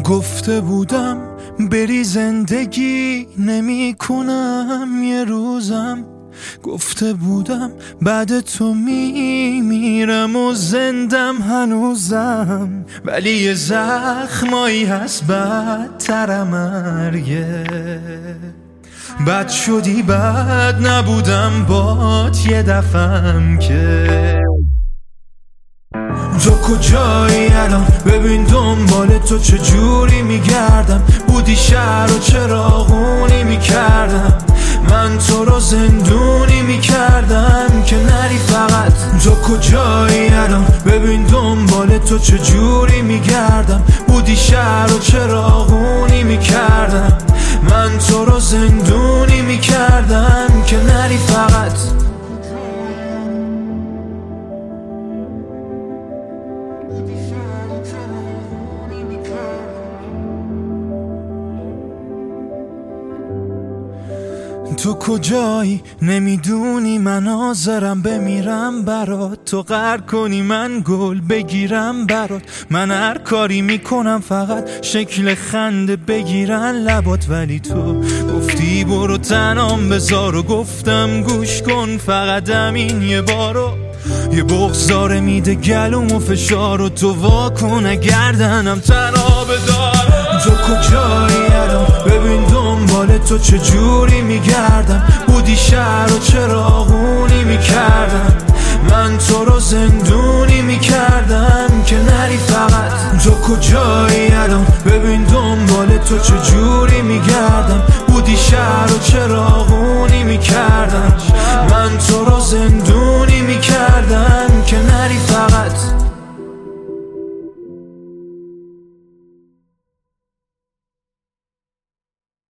گفته بودم بری زندگی نمی کنم یه روزم، گفته بودم بعد تو میمیرم و زندم هنوزم، ولی یه زخمایی هست بدتر مرگه. بد شدی بد نبودم بات یه دفعم که. تو کجایی الان؟ ببین دنبال تو چجوری میگردم، بودی شهر و چراغونی میکردم، من تو رو زندونی میکردم که نری فقط. تو کجایی الان؟ ببین دنبال تو چجوری میگردم، بودی شهر و چراغونی میکردم، من تو رو زندونی میکردم که نری فقط. تو کجایی؟ نمیدونی من حاضرم بمیرم برات، تو قهر کنی من گل بگیرم برات، من هر کاری میکنم فقط شکل خنده بگیرن لبات، ولی تو گفتی برو تنام بذار و گفتم گوش کن فقط همین یه بارو. یه بغضاره میده گلوم و فشار و تو واکن گردنم تنها بدار. تو کجایی الان؟ ببین دنبال تو چجوری میگردم، بودی شهر و چراغونی میکردم، من تو رو زندونی میکردم که نری فقط. تو کجایی الان؟ ببین دنبال تو چجوری میگردم، بودی شهر و چراغونی میکردم، من تو رو زندونی